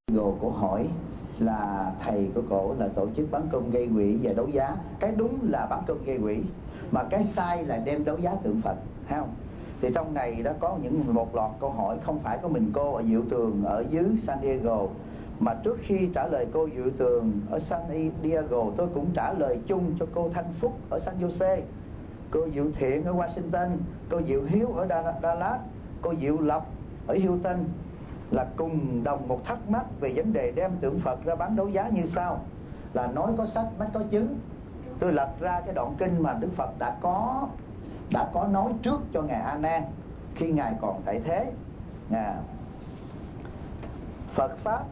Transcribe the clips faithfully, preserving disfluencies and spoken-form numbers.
Gồ cổ hỏi là thầy của cổ là tổ chức bán công gây quỹ và đấu giá. Cái đúng là bán công gây quỹ, mà cái sai là đem đấu giá tượng Phật, thấy không? Thì trong này đã có những một loạt câu hỏi, không phải có mình cô ở Diệu Tường ở dưới San Diego, mà trước khi trả lời cô Diệu Tường ở San Diego, tôi cũng trả lời chung cho cô Thanh Phúc ở San Jose, cô Diệu Thiện ở Washington, cô Diệu Hiếu ở Dallas, cô Diệu Lộc ở Houston, là cùng đồng một thắc mắc về vấn đề đem tượng Phật ra bán đấu giá như sau. Là nói có sách mới có chứng. Tôi lật ra cái đoạn kinh mà Đức Phật đã có đã có nói trước cho ngài A Nan khi ngài còn tại thế. à, Phật pháp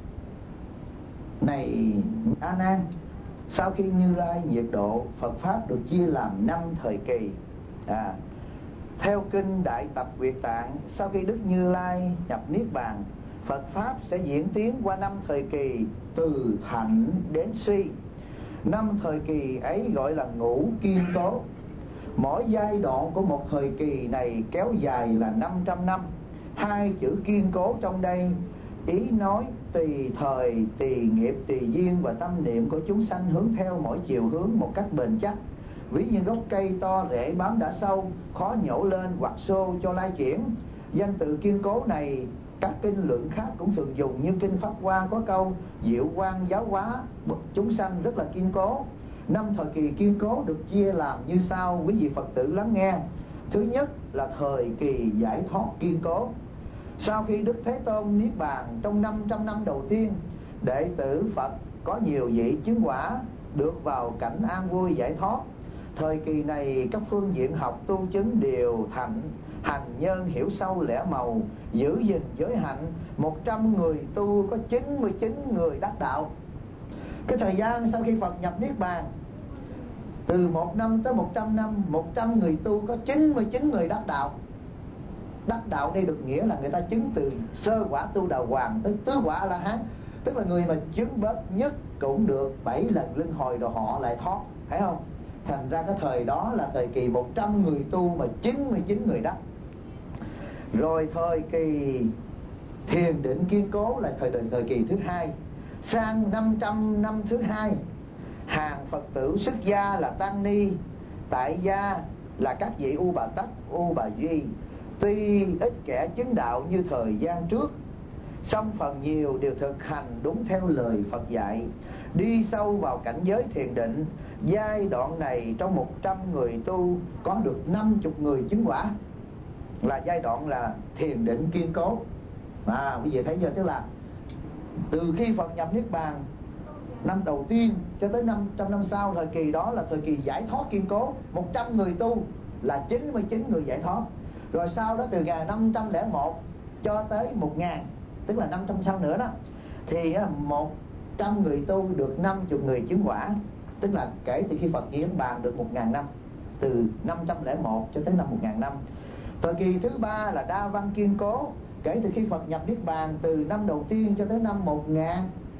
này A Nan, sau khi Như Lai nhiệt độ, Phật pháp được chia làm năm thời kỳ. à, Theo kinh Đại Tập Việt Tạng, sau khi Đức Như Lai nhập Niết Bàn, Phật pháp sẽ diễn tiến qua năm thời kỳ từ thạnh đến suy. Năm thời kỳ ấy gọi là ngũ kiên cố. Mỗi giai đoạn của một thời kỳ này kéo dài là năm trăm năm. Hai chữ kiên cố trong đây ý nói tùy thời, tùy nghiệp, tùy duyên và tâm niệm của chúng sanh hướng theo mỗi chiều hướng một cách bền chắc. Ví như gốc cây to rễ bám đã sâu, khó nhổ lên hoặc xô cho lai chuyển. Danh từ kiên cố này các kinh luận khác cũng thường dùng, như kinh Pháp Hoa có câu diệu quang giáo hóa chúng sanh rất là kiên cố. Năm thời kỳ kiên cố được chia làm như sau, quý vị Phật tử lắng nghe. Thứ nhất là thời kỳ giải thoát kiên cố. Sau khi Đức Thế Tôn Niết Bàn, trong năm trăm năm đầu tiên, đệ tử Phật có nhiều vị chứng quả được vào cảnh an vui giải thoát. Thời kỳ này các phương diện học tu chứng đều thành, hành nhân hiểu sâu lẽ màu, giữ gìn giới hạnh. Một trăm người tu có chín mươi chín người đắc đạo. Cái thời gian sau khi Phật nhập Niết Bàn, từ một năm tới một trăm năm, một trăm người tu có chín mươi chín người đắc đạo. Đắc đạo đây được nghĩa là người ta chứng từ sơ quả tu đà hoàng tới tứ quả A La Hán. Tức là người mà chứng bớt nhất cũng được bảy lần luân hồi rồi họ lại thoát, thấy không? Thành ra cái thời đó là thời kỳ một trăm người tu mà chín mươi chín người đắc. Rồi thời kỳ thiền định kiên cố là thời thời kỳ thứ hai. Sang năm trăm năm thứ hai, hàng Phật tử xuất gia là tăng ni, tại gia là các vị U Bà Tắc, U Bà Duy. Tuy ít kẻ chứng đạo như thời gian trước, song phần nhiều đều thực hành đúng theo lời Phật dạy, đi sâu vào cảnh giới thiền định. Giai đoạn này trong một trăm người tu có được năm mươi người chứng quả, là giai đoạn là thiền định kiên cố. À, quý vị thấy chưa? Tức là từ khi Phật nhập Niết Bàn năm đầu tiên cho tới năm trăm năm sau, thời kỳ đó là thời kỳ giải thoát kiên cố. Một trăm người tu là chín mươi chín người giải thoát. Rồi sau đó từ ngày năm trăm lẻ một cho tới một ngàn, tức là năm trăm sau nữa đó, thì một trăm người tu được năm mươi người chứng quả. Tức là kể từ khi Phật Niết Bàn được một ngàn năm, từ năm trăm lẻ một cho tới năm một ngàn năm. Thời kỳ thứ ba là đa văn kiên cố, kể từ khi Phật nhập Niết Bàn, từ năm đầu tiên cho tới năm một nghìn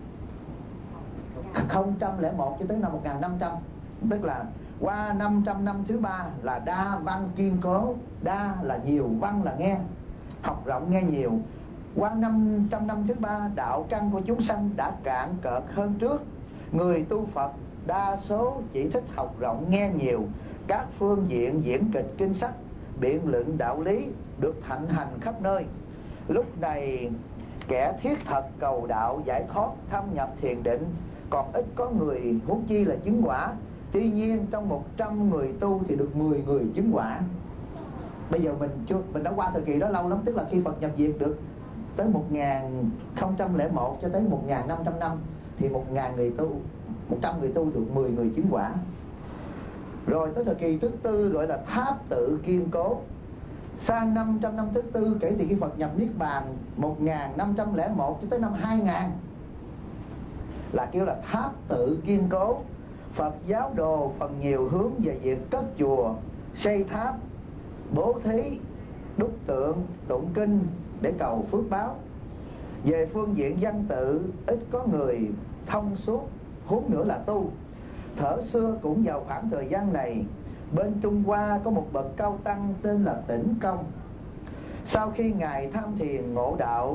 không trăm lẻ một cho tới năm một nghìn năm trăm. Tức là qua năm trăm năm thứ ba là đa văn kiên cố. Đa là nhiều, văn là nghe, học rộng nghe nhiều. Qua năm trăm năm thứ ba, đạo căn của chúng sanh đã cạn cợt hơn trước. Người tu Phật đa số chỉ thích học rộng nghe nhiều. Các phương diện diễn kịch kinh sách, biện luận đạo lý được thịnh hành khắp nơi. Lúc này kẻ thiết thật cầu đạo giải thoát thâm nhập thiền định còn ít có người, huống chi là chứng quả. Tuy nhiên trong một trăm người tu thì được mười người chứng quả. Bây giờ mình chưa mình đã qua thời kỳ đó lâu lắm, tức là khi Phật nhập diệt được tới một nghìn không trăm lẻ một cho tới một nghìn năm trăm năm, thì một nghìn người tu, một trăm người tu được mười người chứng quả. Rồi tới thời kỳ thứ tư gọi là tháp tự kiên cố. Sang năm trăm năm thứ tư kể từ khi Phật nhập Niết Bàn, một nghìn năm trăm lẻ một cho tới năm hai nghìn, là kêu là tháp tự kiên cố. Phật giáo đồ phần nhiều hướng về việc cất chùa, xây tháp, bố thí, đúc tượng, tụng kinh để cầu phước báo. Về phương diện văn tự, ít có người thông suốt, huống nữa là tu. Thở xưa cũng vào khoảng thời gian này, bên Trung Hoa có một bậc cao tăng tên là Tĩnh Công. Sau khi ngài tham thiền ngộ đạo,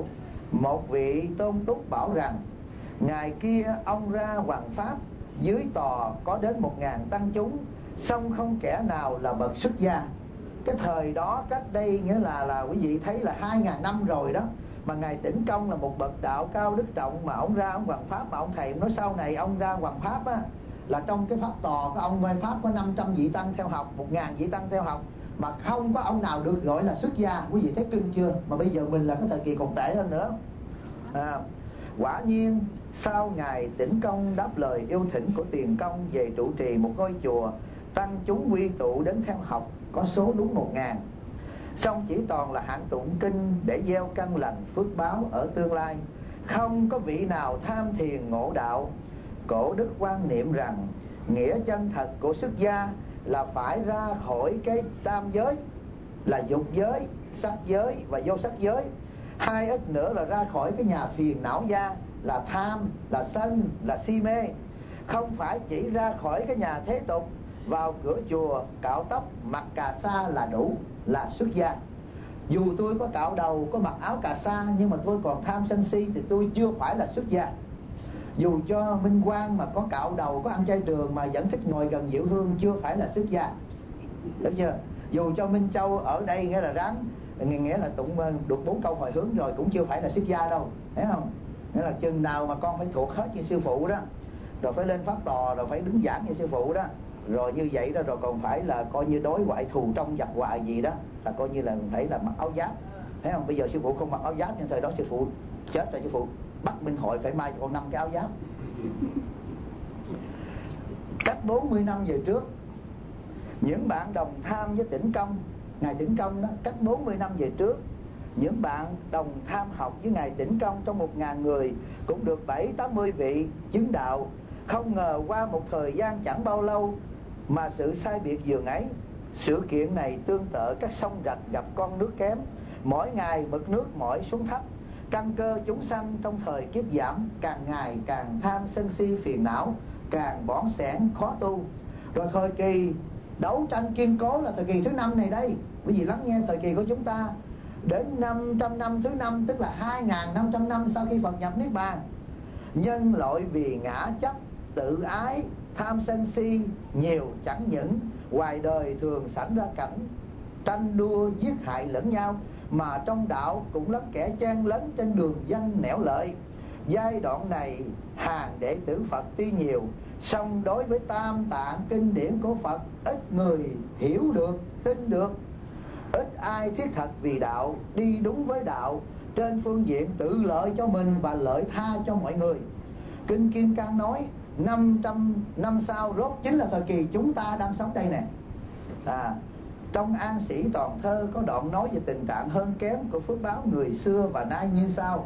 Một vị tôn túc bảo rằng ngày kia ông ra hoằng pháp, dưới tòa có đến một ngàn tăng chúng, song không kẻ nào là bậc xuất gia. Cái thời đó cách đây nghĩa là là quý vị thấy là hai ngàn năm rồi đó, mà ngài Tĩnh Công là một bậc đạo cao đức trọng, mà ông ra ông hoằng pháp, mà ông thầy nói sau này ông ra hoằng pháp á, là trong cái pháp tòa của ông hoằng pháp có năm trăm vị tăng theo học, một ngàn vị tăng theo học, mà không có ông nào được gọi là xuất gia. Quý vị thấy kinh chưa? Mà bây giờ mình là cái thời kỳ còn tệ hơn nữa. À, quả nhiên sau ngài Tĩnh Công đáp lời yêu thỉnh của Tiền Công về trụ trì một ngôi chùa, tăng chúng quy tụ đến theo học có số đúng một ngàn, song chỉ toàn là hạng tụng kinh để gieo căn lành phước báo ở tương lai, không có vị nào tham thiền ngộ đạo. Cổ đức quan niệm rằng nghĩa chân thật của xuất gia là phải ra khỏi cái tam giới là dục giới, sắc giới và vô sắc giới. Hai ít nữa là ra khỏi cái nhà phiền não gia là tham, là sân, là si mê. Không phải chỉ ra khỏi cái nhà thế tục, vào cửa chùa cạo tóc mặc cà sa là đủ là xuất gia. Dù tôi có cạo đầu, có mặc áo cà sa, nhưng mà tôi còn tham sân si thì tôi chưa phải là xuất gia. Dù cho Minh Quang mà có cạo đầu, có ăn chay trường mà vẫn thích ngồi gần Diệu Hương, chưa phải là xuất gia. Được chưa? Dù cho Minh Châu ở đây nghĩa là ráng, nghĩa là tụng được bốn câu hồi hướng rồi, cũng chưa phải là xuất gia đâu, thấy không? Nghĩa là chừng nào mà con phải thuộc hết như sư phụ đó, rồi phải lên pháp tòa, rồi phải đứng giảng như sư phụ đó, rồi như vậy đó, rồi còn phải là coi như đối ngoại thù trong giặc hoài gì đó, là coi như là phải là mặc áo giáp, thấy không? Bây giờ sư phụ không mặc áo giáp, nhưng thời đó sư phụ chết rồi, sư phụ bắt Minh Hội phải may cho con năm cái áo giáp. Cách bốn mươi năm về trước, những bạn đồng tham với Tĩnh Công, ngài Tĩnh Công đó, cách bốn mươi năm về trước, những bạn đồng tham học với ngài Tĩnh Công trong một ngàn người cũng được bảy tám mươi vị chứng đạo. Không ngờ qua một thời gian chẳng bao lâu mà sự sai biệt dường ấy. Sự kiện này tương tự các sông rạch gặp con nước kém, mỗi ngày mực nước mỏi xuống thấp. Căn cơ chúng sanh trong thời kiếp giảm, càng ngày càng tham sân si phiền não, càng bỏn sẻn khó tu. Rồi thời kỳ đấu tranh kiên cố là thời kỳ thứ năm này đây. Quý vị lắng nghe thời kỳ của chúng ta, đến năm trăm năm thứ năm, tức là hai nghìn năm trăm năm sau khi Phật nhập Niết Bàn, nhân loại vì ngã chấp, tự ái, tham sân si nhiều, chẳng những ngoài đời thường sẵn ra cảnh tranh đua giết hại lẫn nhau, mà trong đạo cũng lắm kẻ chen lấn trên đường danh nẻo lợi. Giai đoạn này hàng đệ tử Phật tuy nhiều, song đối với tam tạng kinh điển của Phật ít người hiểu được, tin được. Ít ai thiết thật vì đạo, đi đúng với đạo trên phương diện tự lợi cho mình và lợi tha cho mọi người. Kinh Kim Cang nói năm trăm năm sau rốt chính là thời kỳ chúng ta đang sống đây nè. À, trong An Sĩ Toàn Thơ có đoạn nói về tình trạng hơn kém của phước báo người xưa và nay như sau: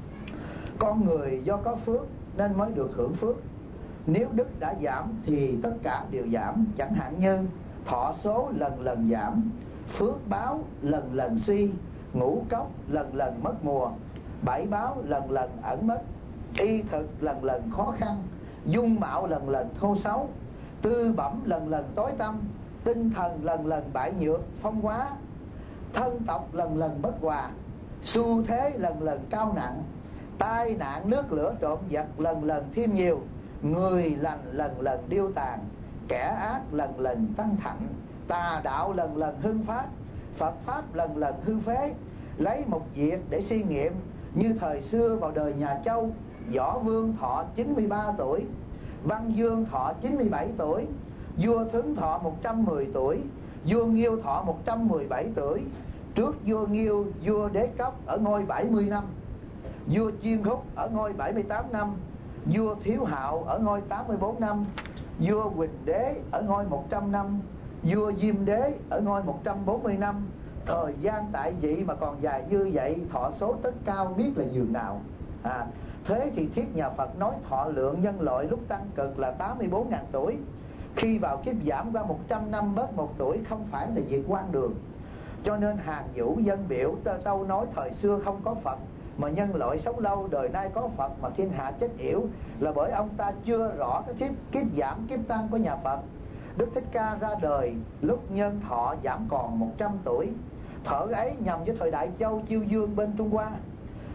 con người do có phước nên mới được hưởng phước. Nếu đức đã giảm thì tất cả đều giảm. Chẳng hạn như thọ số lần lần giảm, phước báo lần lần suy, ngũ cốc lần lần mất mùa, bảy báo lần lần ẩn mất, y thực lần lần khó khăn, dung mạo lần lần thô xấu, tư bẩm lần lần tối tăm, tinh thần lần lần bại nhược phong hóa, thân tộc lần lần bất hòa, xu thế lần lần cao nặng, tai nạn nước lửa trộm giật lần lần thêm nhiều, người lành lần lần điêu tàn, kẻ ác lần lần tăng thmạnh, tà đạo lần lần hưng phát, Phật pháp lần lần hư phế. Lấy một việc để suy nghiệm, như thời xưa vào đời nhà Châu, Võ Vương thọ chín mươi ba tuổi, Văn Dương thọ chín mươi bảy tuổi, vua Thứng thọ một trăm mười tuổi, vua Nghiêu thọ một trăm mười bảy tuổi. Trước vua Nghiêu, vua Đế Cốc ở ngôi bảy mươi năm, vua Chiên Khúc ở ngôi bảy mươi tám năm, vua Thiếu Hạo ở ngôi tám mươi bốn năm, vua Quỳnh Đế ở ngôi một trăm năm, vua Diêm Đế ở ngôi một trăm bốn mươi năm. Thời gian tại vị mà còn dài như vậy, thọ số tất cao biết là giường nào. À, thế thì Thiết Nhà Phật nói thọ lượng nhân loại lúc tăng cực là tám mươi bốn nghìn tuổi. Khi vào kiếp giảm qua một trăm năm bớt một tuổi không phải là việc quan đường. Cho nên Hàn Vũ dân biểu tâu nói thời xưa không có Phật mà nhân loại sống lâu, đời nay có Phật mà thiên hạ chết yểu, là bởi ông ta chưa rõ cái kiếp, kiếp giảm kiếp tăng của nhà Phật. Đức Thích Ca ra đời lúc nhân thọ giảm còn một trăm tuổi. Thở ấy nhằm với thời Đại Châu Chiêu Dương bên Trung Hoa.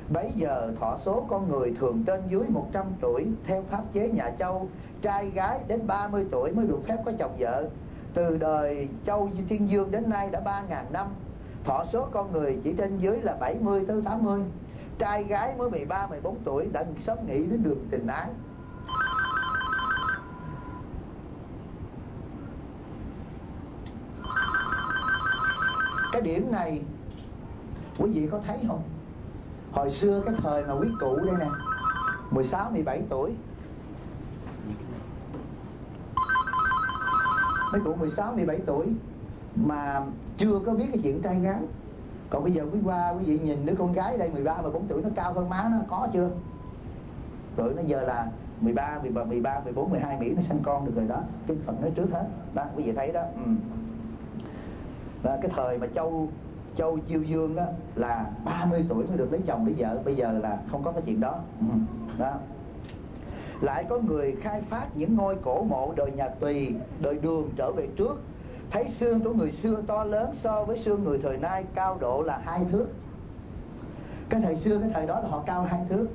Bấy giờ thọ số con người thường trên dưới một trăm tuổi. Theo pháp chế nhà Châu, trai gái đến ba mươi tuổi mới được phép có chồng vợ. Từ đời Châu Thiên Dương đến nay đã ba ngàn năm. Thọ số con người chỉ trên dưới là bảy mươi tới tám mươi. Trai gái mới mười ba, mười bốn tuổi đã sớm nghĩ đến đường tình ái. Cái điểm này quý vị có thấy không? Hồi xưa cái thời mà quý cụ đây nè, mười sáu, mười bảy tuổi, mấy cụ mười sáu, mười bảy tuổi mà chưa có biết cái chuyện trai gái. Còn bây giờ quý qua quý vị nhìn đứa con gái đây mười ba, mười bốn tuổi nó cao hơn má nó, có chưa? Tụi nó giờ là mười ba, mười ba, mười ba, mười bốn, mười hai Mỹ nó sanh con được rồi đó. Kinh Phật nói trước hết đó, quý vị thấy đó. Ừ. Đó, cái thời mà Châu Châu Chiêu Dương đó là ba mươi tuổi mới được lấy chồng lấy vợ. Bây giờ là không có cái chuyện đó. Ừ. Đó. Lại có người khai phát những ngôi cổ mộ đời nhà Tùy, đời Đường trở về trước, thấy xương của người xưa to lớn so với xương người thời nay, cao độ là hai thước. Cái thời xưa, cái thời đó là họ cao hai thước.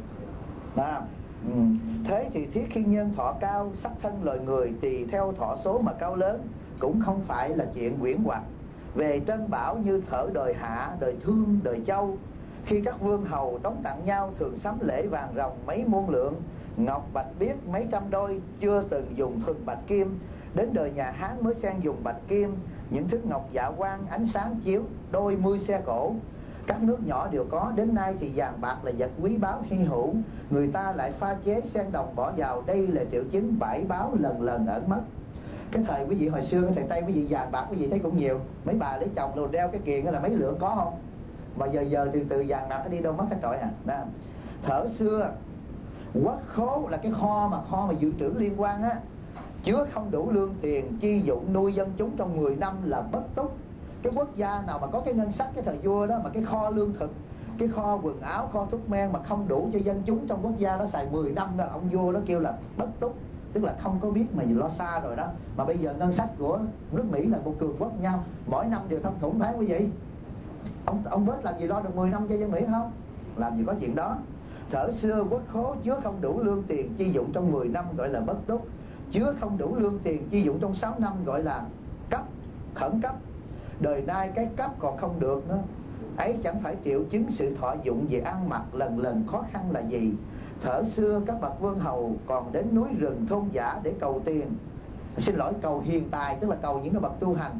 À, ừ. Thế thì thiết khi nhân thọ cao, sắc thân loài người tùy theo thọ số mà cao lớn, cũng không phải là chuyện quyển hoặc. Về trân bảo như thở đời Hạ, đời Thương, đời Châu, khi các vương hầu tống tặng nhau thường sắm lễ vàng ròng mấy muôn lượng, ngọc bạch biếc mấy trăm đôi, chưa từng dùng thuần bạch kim. Đến đời nhà Hán mới sang dùng bạch kim, những thức ngọc dạ quang ánh sáng chiếu, đôi mươi xe cổ. Các nước nhỏ đều có, đến nay thì vàng bạc là vật quý báu hy hữu, người ta lại pha chế sen đồng bỏ vào, đây là triệu chứng bãi báo lần lần ẩn mất. Cái thời quý vị hồi xưa, cái thời Tây quý vị vàng bạc quý vị thấy cũng nhiều. Mấy bà lấy chồng rồi đeo cái kiềng là mấy lượng có không? Mà giờ giờ từ từ vàng bạc nó đi đâu mất hết trọi à. Đó. Thở xưa quốc khố là cái kho mà kho mà dự trữ liên quan á, chứa không đủ lương tiền chi dụng nuôi dân chúng trong mười năm là bất túc. Cái quốc gia nào mà có cái ngân sách cái thời vua đó mà cái kho lương thực, cái kho quần áo, kho thuốc men mà không đủ cho dân chúng trong quốc gia đó xài mười năm đó, ông vua đó kêu là bất túc, tức là không có biết mà lo xa rồi đó. Mà bây giờ ngân sách của nước Mỹ là một cường quốc nhau, mỗi năm đều thâm thủng thấy quý vị. Ông ông bớt làm gì lo được mười năm cho dân Mỹ không? Làm gì có chuyện đó. Thở xưa quốc khố chứa không đủ lương tiền chi dụng trong mười năm gọi là bất túc, chứa không đủ lương tiền chi dụng trong sáu năm gọi là cấp, khẩn cấp. Đời nay cái cấp còn không được nữa, ấy chẳng phải triệu chứng sự thọ dụng về ăn mặc lần lần khó khăn là gì. Thở xưa các bậc vương hầu còn đến núi rừng thôn giả để cầu tiền, xin lỗi cầu hiền tài, tức là cầu những cái bậc tu hành,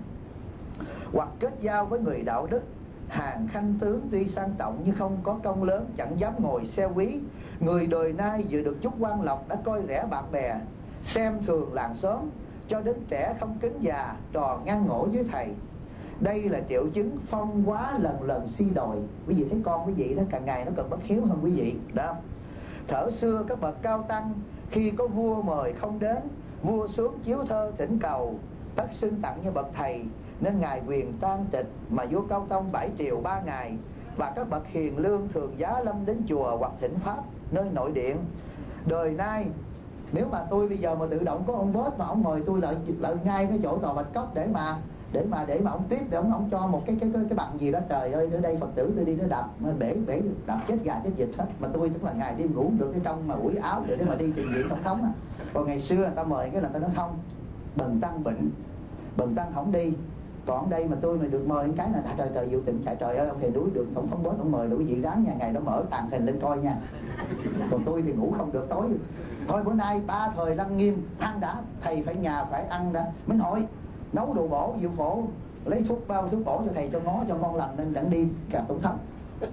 hoặc kết giao với người đạo đức. Hàng khanh tướng tuy sang trọng nhưng không có công lớn, chẳng dám ngồi xe quý. Người đời nay vừa được chút quan lộc đã coi rẻ bạn bè, xem thường làng xóm, cho đến trẻ không kính già, trò ngăn ngổ với thầy. Đây là triệu chứng phong quá lần lần suy đồi. Quý vị thấy con quý vị đó càng ngày nó cần bất hiếu hơn quý vị đó. Thở xưa các bậc cao tăng khi có vua mời không đến, vua xuống chiếu thơ thỉnh cầu, tất xưng tặng như bậc thầy, nên ngài quyền tan tịch mà vua Cao Tông bảy triều ba ngày. Và các bậc hiền lương thường giá lâm đến chùa hoặc thỉnh pháp nơi nội điện. Đời nay nếu mà tôi bây giờ mà tự động có ông boss mà ông mời tôi lại lại ngay cái chỗ tòa Bạch Cốc để mà để mà để mà ông tiếp, để ông ông cho một cái cái cái, cái bằng gì đó, trời ơi, ở đây Phật tử tôi đi nó đập nó bể bể đập chết gà chết vịt hết. Mà tôi tức là ngày đêm ngủ được cái trong mà ủi áo để, để mà đi trình diện thông thống à. Còn ngày xưa người ta mời cái là tôi nói không, bần tăng bệnh, bần tăng không đi. Còn đây mà tôi mà được mời cái là trời trời dự tình chạy, trời ơi ông thầy đuối được tổng thống boss ông mời là quý vị ráng nha, ngày đó mở tàn hình lên coi nha. Còn tôi thì ngủ không được tối. Thôi bữa nay ba thời lăng nghiêm, ăn đã, thầy phải nhà phải ăn đã. Mới hỏi nấu đồ bổ dự phổ, lấy thuốc bao thuốc bổ cho thầy cho ngó cho ngon lành nên đặng đi gặp tổng thống.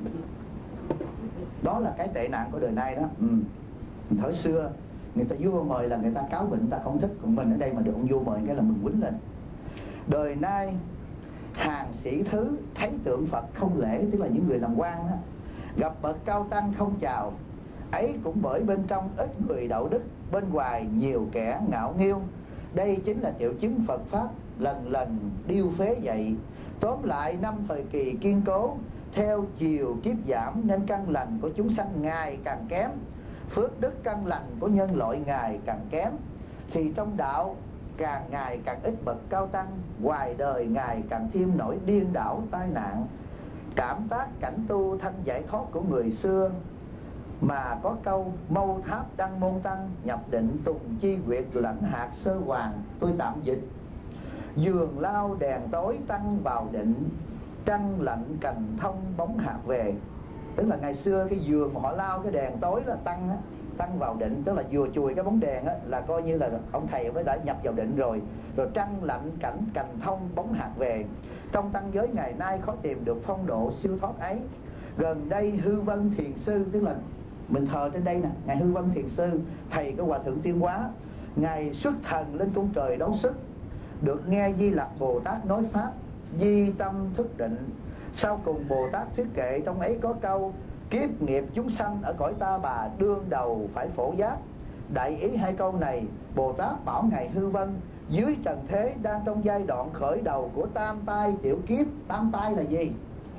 Đó là cái tệ nạn của đời nay đó. Ừ. Thời xưa người ta vua mời là người ta cáo bệnh, người ta không thích. Còn mình ở đây mà được ông vua mời cái là mình quýnh lên. Đời nay hàng sĩ thứ thấy tượng Phật không lễ, tức là những người làm quan đó, gặp bậc cao tăng không chào. Ấy cũng bởi bên trong ít người đạo đức, bên ngoài nhiều kẻ ngạo nghêu. Đây chính là triệu chứng Phật Pháp lần lần điêu phế dậy. Tóm lại năm thời kỳ kiên cố, theo chiều kiếp giảm nên căn lành của chúng sanh ngày càng kém, phước đức căn lành của nhân loại ngày càng kém. Thì trong đạo càng ngày càng ít bậc cao tăng, hoài đời ngày càng thêm nổi điên đảo tai nạn. cảm tác cảnh tu thanh giải thoát của người xưa, mà có câu mâu tháp đăng môn tăng, nhập định tùng chi quyệt lãnh hạt sơ hoàng. Tôi tạm dịch: giường lao đèn tối tăng vào định, trăng lạnh cành thông bóng hạt về. Tức là ngày xưa cái giường mà họ lao cái đèn tối là tăng á, tăng vào định, tức là vừa chùi cái bóng đèn á, là coi như là ông thầy mới đã nhập vào định rồi. Rồi trăng lạnh cảnh cành thông bóng hạt về. Trong tăng giới ngày nay khó tìm được phong độ siêu thoát ấy. Gần đây Hư Vân Thiền Sư, tức là mình thờ trên đây nè, ngài Hư Vân Thiền Sư, thầy của Hòa Thượng Tiên Hóa, ngài xuất thần lên cung trời đấu sức, được nghe Di Lặc Bồ Tát nói pháp, di tâm thức định. Sau cùng Bồ Tát thuyết kệ, trong ấy có câu: kiếp nghiệp chúng sanh ở cõi ta bà, đương đầu phải phổ giác. Đại ý hai câu này, Bồ Tát bảo ngài Hư Vân dưới trần thế đang trong giai đoạn khởi đầu của tam tai tiểu kiếp. Tam tai là gì?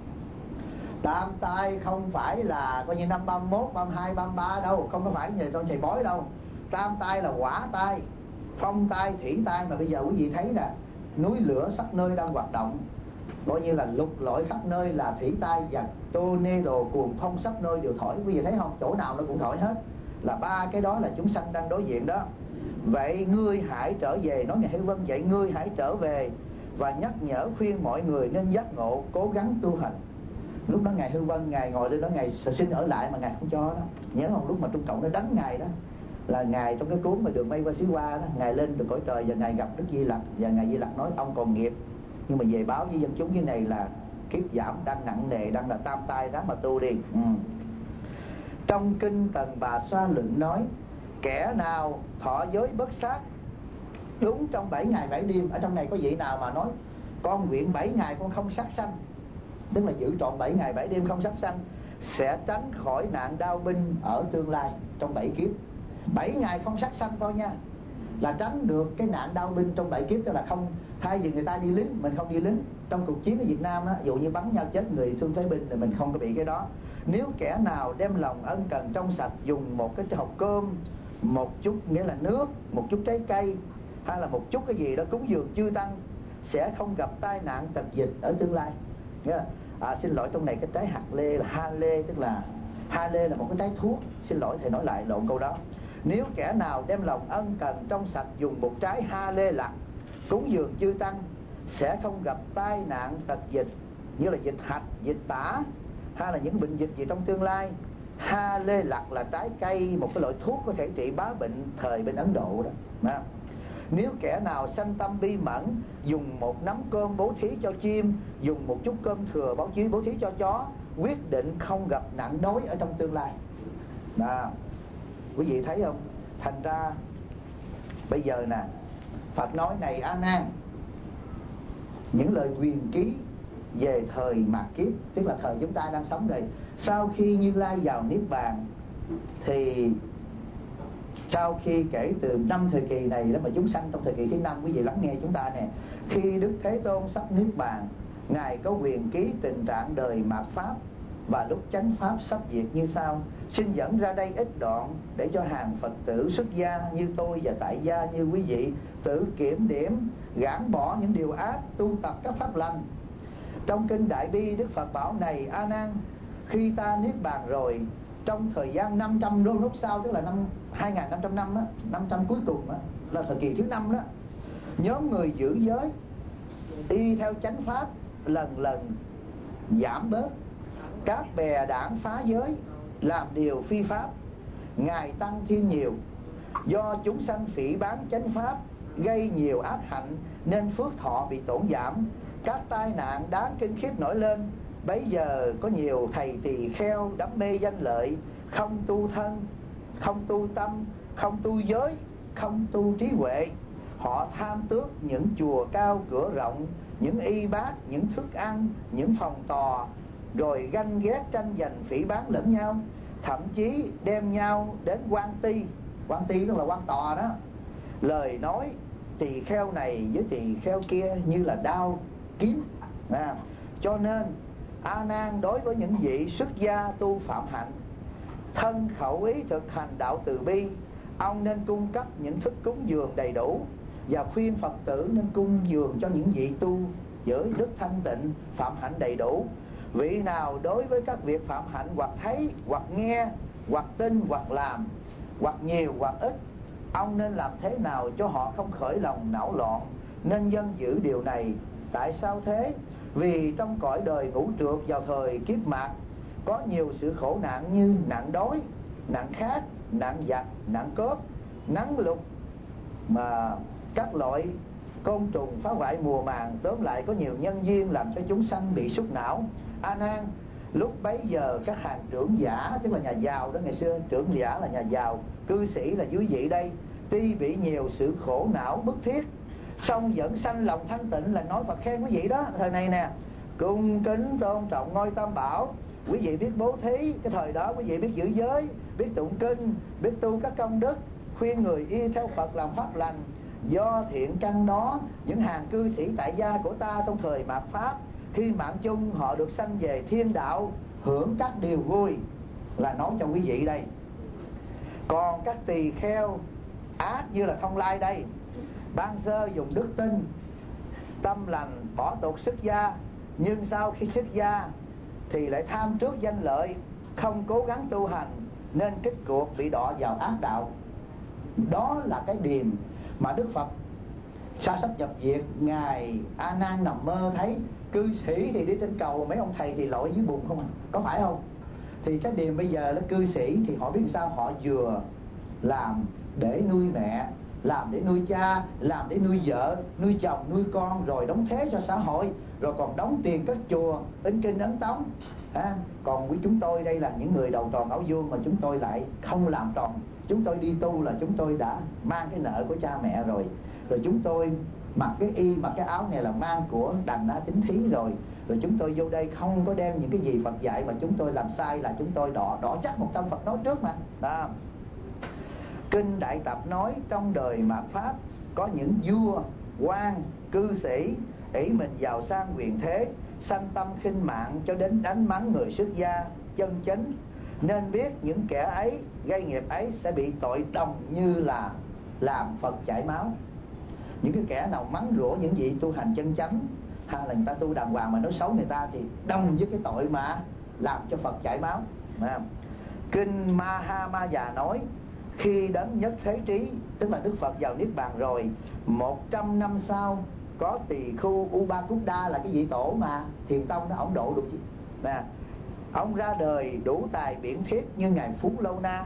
Tam tai không phải là coi như năm ba mươi mốt, ba mươi hai, ba mươi ba đâu, không có phải như trong thầy bói đâu. Tam tai là hỏa tai, phong tai, thủy tai. Mà bây giờ quý vị thấy nè, núi lửa sắp nơi đang hoạt động, coi như là lục lọi khắp nơi là thủy tai và tornado, cuồng phong sắp nơi đều thổi. Quý vị thấy không? Chỗ nào nó cũng thổi hết. Là ba cái đó là chúng sanh đang đối diện đó. Vậy ngươi hãy trở về, nói ngài Hư Vân vậy, ngươi hãy trở về và nhắc nhở khuyên mọi người nên giác ngộ, cố gắng tu hành. Lúc đó ngài Hư Vân, ngài ngồi lên đó, ngài xin ở lại mà ngài không cho đó. Nhớ không, lúc mà Trung Cộng nó đánh ngài đó, là ngài trong cái cuốn mà Đường Mây Qua Xí Qua đó, ngài lên từ cõi trời và ngài gặp Đức Di Lặc, và ngài Di Lặc nói ông còn nghiệp, nhưng mà về báo với dân chúng như này là kiếp giảm đang nặng nề, đang là tam tai, đáng mà tu đi. ừ. Trong kinh Tần Bà Xoa Luận nói: kẻ nào thọ giới bất sát đúng trong bảy ngày bảy đêm. Ở trong này có vị nào mà nói con nguyện bảy ngày con không sát sanh, tức là giữ trọn bảy ngày bảy đêm không sát sanh, sẽ tránh khỏi nạn đau binh ở tương lai trong bảy kiếp. Bảy ngày không sát sanh thôi nha, là tránh được cái nạn đau binh trong bảy kiếp. Tức là không, thay vì người ta đi lính, mình không đi lính. Trong cuộc chiến ở Việt Nam á, dụ như bắn nhau chết người, thương phế binh, thì mình không có bị cái đó. Nếu kẻ nào đem lòng ân cần trong sạch, dùng một cái hộp cơm, một chút nghĩa là nước, một chút trái cây, hay là một chút cái gì đó cúng dường chư tăng, sẽ không gặp tai nạn tật dịch ở tương lai. Nghĩa là, à, xin lỗi, trong này cái trái hạt lê là ha lê, tức là ha lê là một cái trái thuốc. Xin lỗi thầy nói lại lộn câu đó. Nếu kẻ nào đem lòng ân cần trong sạch, dùng một trái ha lê lặt cúng dường chư tăng, sẽ không gặp tai nạn tật dịch như là dịch hạch, dịch tả, hay là những bệnh dịch gì trong tương lai. Ha lê lặt là trái cây, một cái loại thuốc có thể trị bá bệnh thời bên Ấn Độ đó. Đó. Nếu kẻ nào sanh tâm bi mẫn, dùng một nắm cơm bố thí cho chim, dùng một chút cơm thừa bố thí bố thí cho chó, quyết định không gặp nạn đói ở trong tương lai. Đó. Quý vị thấy không? Thành ra bây giờ nè, Phật nói này A Nan, những lời quyền ký về thời mạt kiếp, tức là thời chúng ta đang sống đây. Sau khi Như Lai vào Niết Bàn, thì sau khi kể từ năm thời kỳ này đó mà chúng sanh trong thời kỳ thứ năm, quý vị lắng nghe chúng ta nè. Khi Đức Thế Tôn sắp Niết Bàn, ngài có quyền ký tình trạng đời mạt pháp và lúc chánh pháp sắp diệt như sau. Xin dẫn ra đây ít đoạn để cho hàng Phật tử xuất gia như tôi và tại gia như quý vị tự kiểm điểm, gạt bỏ những điều ác, tu tập các pháp lành. Trong kinh Đại Bi, Đức Phật bảo này A Nan, khi ta Niết Bàn rồi, trong thời gian năm trăm lúc, lúc sau, tức là năm hai nghìn năm trăm năm đó, năm trăm cuối cùng đó, là thời kỳ thứ năm đó, nhóm người giữ giới y theo chánh pháp lần lần giảm bớt, các bè đảng phá giới làm điều phi pháp ngày tăng thêm nhiều. Do chúng sanh phỉ báng chánh pháp, gây nhiều ác hạnh, nên phước thọ bị tổn giảm, các tai nạn đáng kinh khiếp nổi lên. Bấy giờ có nhiều thầy tỳ kheo đắm mê danh lợi, không tu thân, không tu tâm, không tu giới, không tu trí huệ. Họ tham tước những chùa cao cửa rộng, những y bát, những thức ăn, những phòng tòa, rồi ganh ghét tranh giành phỉ báng lẫn nhau, thậm chí đem nhau đến quan ti. Quan ti tức là quan tòa đó. Lời nói tỳ kheo này với tỳ kheo kia như là đao kiếm. à, Cho nên A Nan, đối với những vị xuất gia tu phạm hạnh, thân khẩu ý thực hành đạo từ bi, ông nên cung cấp những thức cúng dường đầy đủ, và khuyên Phật tử nên cúng dường cho những vị tu giữ đức thanh tịnh phạm hạnh đầy đủ. Vị nào đối với các việc phạm hạnh hoặc thấy, hoặc nghe, hoặc tin, hoặc làm, hoặc nhiều hoặc ít, ông nên làm thế nào cho họ không khởi lòng não loạn, nên dân giữ điều này. Tại sao thế? Vì trong cõi đời ngũ trượt vào thời kiếp mạt, có nhiều sự khổ nạn như nạn đói, nạn khát, nạn giặc, nạn cướp, nắng lụt, mà các loại côn trùng phá hoại mùa màng. Tóm lại có nhiều nhân duyên làm cho chúng sanh bị súc não. A Nan, lúc bấy giờ các hàng trưởng giả, tức là nhà giàu đó, ngày xưa trưởng giả là nhà giàu, cư sĩ là dưới vị đây, tuy bị nhiều sự khổ não bức thiết, song vẫn sanh lòng thanh tịnh, là nói Phật khen quý vị đó. Thời này nè, cung kính tôn trọng ngôi Tam Bảo, quý vị biết bố thí. Cái thời đó quý vị biết giữ giới, biết tụng kinh, biết tu các công đức, khuyên người y theo Phật làm pháp lành. Do thiện căn đó, những hàng cư sĩ tại gia của ta trong thời mạt Pháp, khi mạng chung họ được sanh về thiên đạo, hưởng các điều vui, là nói cho quý vị đây. Còn các tỳ kheo ác như là Thông Lai đây, ban sơ dùng đức tin, tâm lành, bỏ tục xuất gia, nhưng sau khi xuất gia thì lại tham trước danh lợi, không cố gắng tu hành, nên kết cuộc bị đọa vào ác đạo. Đó là cái điềm mà Đức Phật sa sắp nhập diệt, ngài A Nan nằm mơ thấy cư sĩ thì đi trên cầu, mấy ông thầy thì lội dưới bùn không à, có phải không? Thì cái điềm bây giờ là cư sĩ thì họ biết sao, họ vừa làm để nuôi mẹ, làm để nuôi cha, làm để nuôi vợ, nuôi chồng, nuôi con, rồi đóng thế cho xã hội, rồi còn đóng tiền các chùa, in kinh ấn tống. À, còn với chúng tôi đây là những người đầu tròn áo vuông, mà chúng tôi lại không làm tròn. Chúng tôi đi tu là chúng tôi đã mang cái nợ của cha mẹ rồi. Rồi chúng tôi mặc cái y, mặc cái áo này là mang của đàn na tín thí rồi. Rồi chúng tôi vô đây không có đem những cái gì Phật dạy, mà chúng tôi làm sai là chúng tôi đỏ đỏ chắc một trăm Phật nói trước mà. Đó. Kinh Đại Tập nói trong đời mạt Pháp có những vua, quan, cư sĩ ỷ mình giàu sang quyền thế, sanh tâm khinh mạng cho đến đánh mắng người xuất gia chân chánh. Nên biết những kẻ ấy gây nghiệp ấy sẽ bị tội đồng như là làm Phật chảy máu. Những cái kẻ nào mắng rủa những vị tu hành chân chánh, hay là người ta tu đàng hoàng mà nói xấu người ta, thì đồng với cái tội mà làm cho Phật chảy máu. Kinh Mahamaya nói khi đấng nhất thế trí, tức là Đức Phật vào Niết Bàn rồi, một trăm năm sau có tỳ khu Upakutta, là cái vị tổ mà Thiền Tông đó, ổng độ được chứ nè. Ông ra đời đủ tài biển thiết như ngài Phú Lâu Na,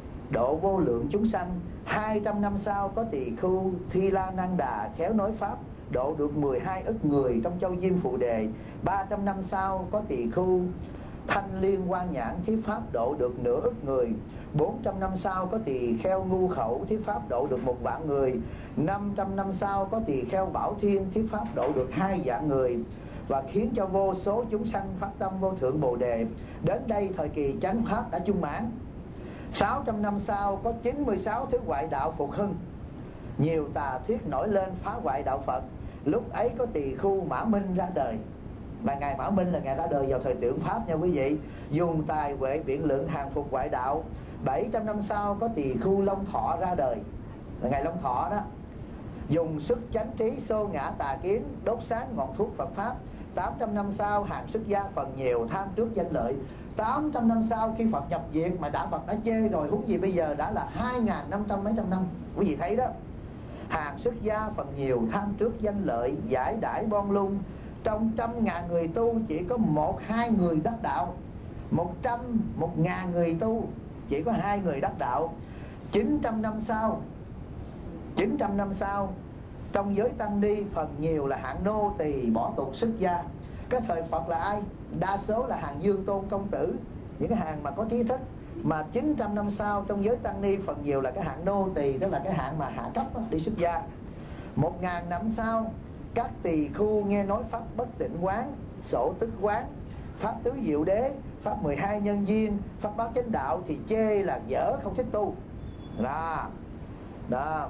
độ vô lượng chúng sanh. Hai trăm năm sau có tỳ khu Thi La Năng Đà khéo nói pháp, độ được mười hai ức người trong châu Diêm Phù Đề. Ba trăm năm sau có tỳ khu Thanh Liên Quan Nhãn thuyết pháp, độ được nửa ức người. Bốn trăm năm sau có tỳ kheo Ngu Khẩu thuyết pháp, độ được một vạn người. Năm trăm năm sau có tỳ kheo Bảo Thiên thuyết pháp, độ được hai vạn người, và khiến cho vô số chúng sanh phát tâm vô thượng Bồ Đề. Đến đây thời kỳ chánh pháp đã chung mãn. Sáu trăm năm sau có chín mươi sáu thứ ngoại đạo phục hưng, nhiều tà thuyết nổi lên phá hoại đạo Phật. Lúc ấy có tỳ khu Mã Minh ra đời, mà ngài Mã Minh là ngài ra đời vào thời tượng Pháp nha quý vị, dùng tài huệ biện lượng hàng phục ngoại đạo. Bảy trăm năm sau có tỳ khu Long Thọ ra đời, là ngài Long Thọ đó, dùng sức chánh trí xô ngã tà kiến, đốt sáng ngọn thuốc Phật Pháp. Tám trăm năm sau hàng xuất gia phần nhiều, tham trước danh lợi. Tám trăm năm sau khi Phật nhập diệt mà đã Phật đã chê rồi, huống gì bây giờ đã là hai nghìn năm trăm mấy trăm năm. Quý vị thấy đó, hàng xuất gia phần nhiều, tham trước danh lợi, giải đãi bon lung. Trong trăm ngàn người tu chỉ có một hai người đắc đạo. Một trăm, một ngàn người tu chỉ có hai người đắc đạo. Chín trăm năm sau, chín trăm năm sau trong giới tăng ni phần nhiều là hạng nô tỳ bỏ tục xuất gia. Cái thời Phật là ai? Đa số là hàng Dương Tôn công tử, những cái hàng mà có trí thức. Mà chín trăm năm sau trong giới tăng ni phần nhiều là cái hạng nô tỳ, tức là cái hạng mà hạ cấp đó, đi xuất gia. Một ngàn năm sau các tỳ khu nghe nói pháp bất tịnh quán, sổ tức quán, pháp tứ diệu đế, pháp mười hai nhân duyên, pháp bát chánh đạo thì chê là dở, không thích tu. Đó, đó.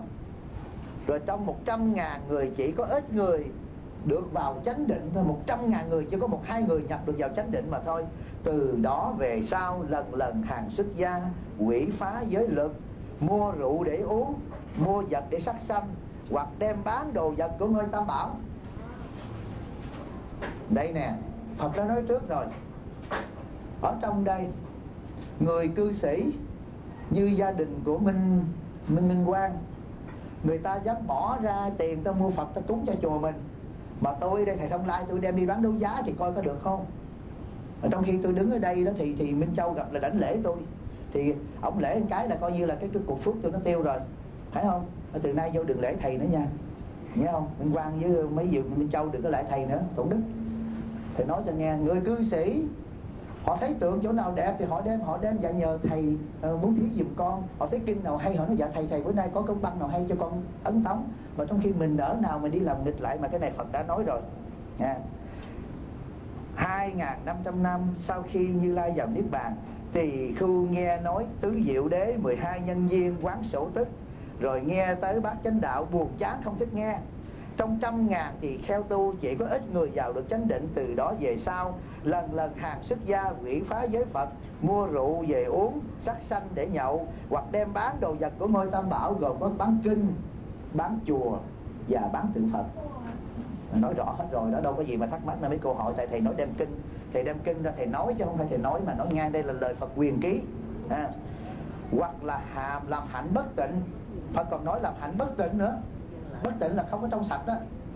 Rồi trong một trăm ngàn người chỉ có ít người được vào chánh định thôi. Một trăm ngàn người chỉ có một hai người nhập được vào chánh định mà thôi. Từ đó về sau lần lần hàng xuất gia quỷ phá giới luật, mua rượu để uống, mua vật để sắc xanh, hoặc đem bán đồ vật của ngôi Tam Bảo. Đây nè, Phật đã nói trước rồi. Ở trong đây người cư sĩ như gia đình của Minh Minh Minh Quang, người ta dám bỏ ra tiền ta mua Phật ta cúng cho chùa mình, mà tôi đây thầy Thông Lai tôi đem đi bán đấu giá thì coi có được không? Ở trong khi tôi đứng ở đây đó thì thì Minh Châu gặp là đảnh lễ tôi, thì ổng lễ một cái là coi như là cái, cái cục phước tôi nó tiêu rồi, phải không? Từ nay vô đừng lễ thầy nữa nha, nhớ không? Minh Quang với mấy vị Minh Châu đừng có lại thầy nữa, tổn đức. Thầy nói cho nghe, người cư sĩ họ thấy tượng chỗ nào đẹp thì họ đem họ đem dạ nhờ thầy uh, bố thí giùm con. Họ thấy kinh nào hay họ nói dạ thầy thầy bữa nay có công văn nào hay cho con ấn tống. Mà trong khi mình đỡ nào mình đi làm nghịch lại, mà cái này Phật đã nói rồi nha. Hai ngàn năm trăm năm sau khi Như Lai vào Niết Bàn, thì Khưu nghe nói tứ diệu đế, mười hai nhân viên, quán sổ tức, rồi nghe tới bát chánh đạo buồn chán không thích nghe. Trong trăm ngàn thì kheo tu chỉ có ít người vào được chánh định. Từ đó về sau lần lần hàng xuất gia quỷ phá giới Phật, mua rượu về uống, sắc sanh để nhậu, hoặc đem bán đồ vật của ngôi Tam Bảo, gồm có bán kinh, bán chùa và bán tượng Phật. Nói rõ hết rồi đó, đâu có gì mà thắc mắc là mấy câu hỏi. Tại thầy nói đem kinh, thầy đem kinh ra thầy nói chứ không phải thầy nói mà nói ngang. Đây là lời Phật quyền ký à. Hoặc là hàm làm hạnh bất tịnh. Phật còn nói làm hạnh bất tịnh nữa. Bất tịnh là không có trong sạch đó.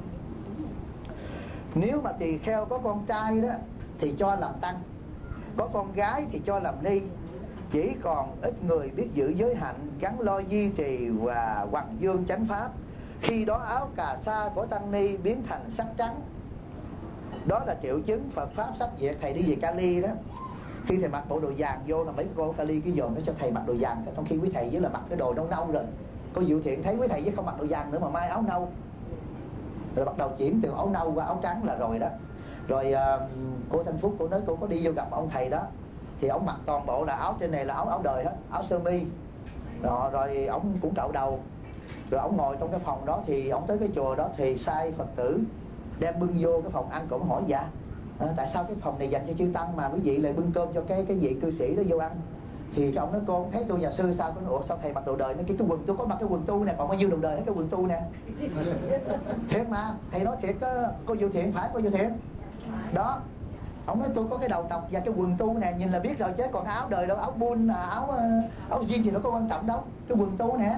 Nếu mà tỳ kheo có con trai đó thì cho làm tăng, có con gái thì cho làm ni. Chỉ còn ít người biết giữ giới hạnh, gắn lo duy trì và hoằng dương chánh pháp. Khi đó áo cà sa của tăng ni biến thành sắc trắng. Đó là triệu chứng Phật pháp sắp diệt. Thầy đi về Cali đó, khi thầy mặc bộ đồ vàng vô là mấy cô Cali cái dồn nó cho thầy mặc đồ vàng, trong khi quý thầy với là mặc cái đồ nâu nâu rồi. Cô Diệu Thiện thấy quý thầy với không mặc đồ vàng nữa mà mai áo nâu, rồi bắt đầu chuyển từ áo nâu qua áo trắng là rồi đó. Rồi uh, cô Thanh Phúc cô nói cô có đi vô gặp ông thầy đó, thì ông mặc toàn bộ là áo trên này là áo áo đời hết, áo sơ mi. Rồi, rồi ông cũng cạo đầu. Rồi ông ngồi trong cái phòng đó, thì ông tới cái chùa đó thì sai Phật tử đem bưng vô cái phòng ăn. Cũng hỏi dạ à, tại sao cái phòng này dành cho chư tăng mà quý vị lại bưng cơm cho cái cái vị cư sĩ đó vô ăn? Thì cái ông nói cô thấy tôi nhà sư sao? Có nói, sao thầy mặc đồ đời? Cái, cái quần tôi có mặc cái quần tu nè, còn bao nhiêu đồ đời hết cái quần tu nè. Thiệt mà, thầy nói thiệt đó, cô Diệu Thiện phải cô Diệu Thiện đó. Ông nói tôi có cái đầu trọc và cái quần tu nè, nhìn là biết rồi chứ còn áo đời đâu, áo buôn, áo áo jean gì nó có quan trọng đâu, cái quần tu nè.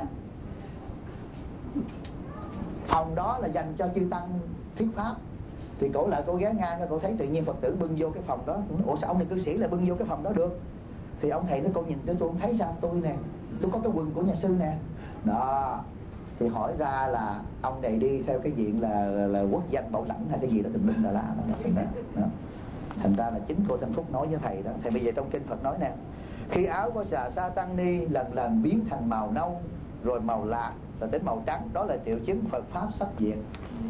Phòng đó là dành cho chư tăng thuyết pháp. Thì cổ lại cô ghé ngang, cô thấy tự nhiên Phật tử bưng vô cái phòng đó. Ủa sao ông này cư sĩ lại bưng vô cái phòng đó được? Thì ông thầy nói cô nhìn tôi tôi không thấy sao, tôi nè, tôi có cái quần của nhà sư nè. Đó, thì hỏi ra là ông này đi theo cái diện là là, là quốc danh bảo lãnh hay cái gì đó tùm lum là lá đó, đó, đó. Thành ra là chính cô Thanh Phúc nói với thầy đó. Thầy bây giờ trong kinh Phật nói nè, khi áo của xà sa tăng ni lần lần biến thành màu nâu, rồi màu lạc, rồi đến màu trắng, đó là triệu chứng Phật pháp sắp diệt.